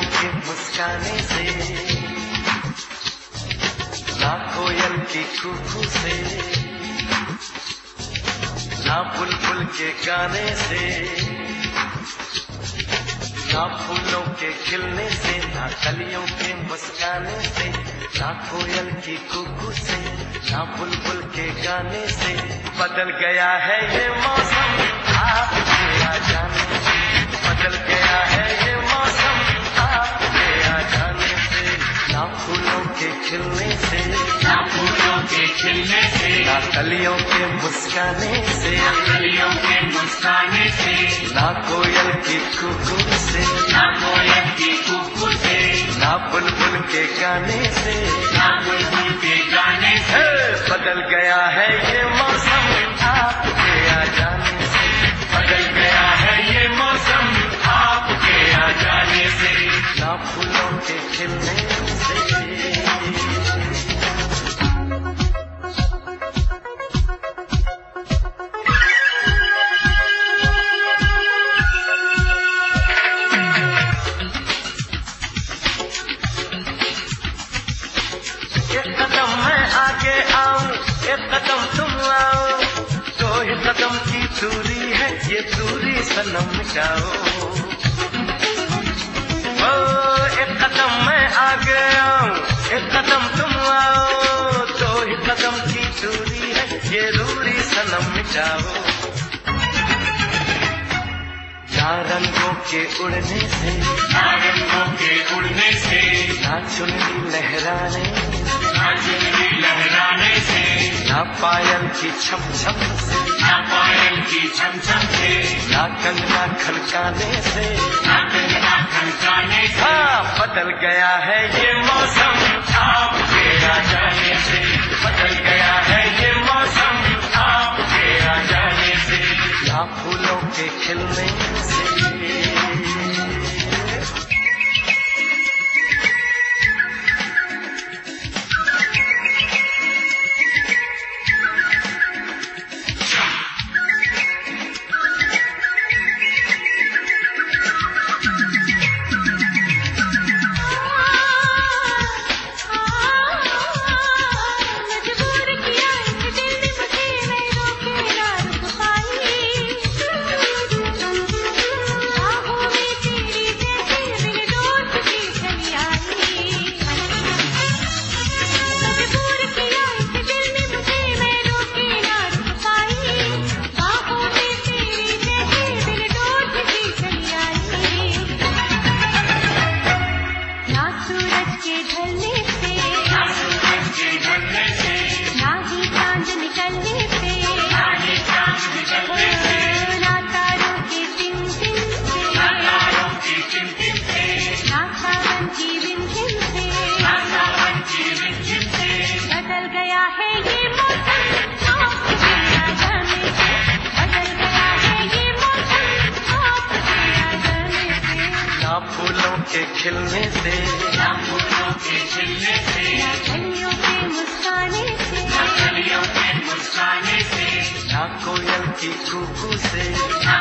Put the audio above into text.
के मुस्काने से, ना कोयल की कूकू से, ना बुलबुल के गाने से, ना फूलों के खिलने से, ना कलियों के मुस्काने से, ना कोयल की कूकू से, ना बुलबुल के गाने से बदल गया है ये मौसम आपके आ जाने से, बदल गया है ये मौसम आपके आ जाने से, ना फूलों के खिलने से, ना फूलों के खिलने से, ना कलियों के मुस्काने से, ना कलियों के मुस्काने से, ना कोयल की कूकू से, ना कोयल की कूकू से, ना बुलबुल के गाने से, ना बुलबुल के गाने से बदल गया है ये मौसम आपके आ जाने से, बदल गया है ये मौसम आपके आ जाने से, ना फूलों के खिलने से। एक कदम मैं आगे आऊं, एक कदम तुम आओ, 2 कदम की दूरी है, ये दूरी सनम मिटाओ। ओ एक कदम मैं आगे आऊं, एक कदम तुम आओ, 2 कदम की दूरी है, ये दूरी सनम मिटाओ। ना रंगों के उड़ने से, ना रंगों के उड़ने से, ना चुनरी लहराने, ना चुनरी लहराने से, ना पायल की छम छम से, ना पायल की छम छम से, ना कंगना खनकाने से, ना कंगना खनकाने से बदल गया है ये मौसम आपके आ जाने से, बदल गया है ये मौसम आपके आ जाने से, ना फूलों के खिलने से। फूलों के खिलने से, ना फूलों के खिलने से, ना कलियों के मुस्काने से, ना कलियों के मुस्काने से, ना कोयल की कूकू से, ना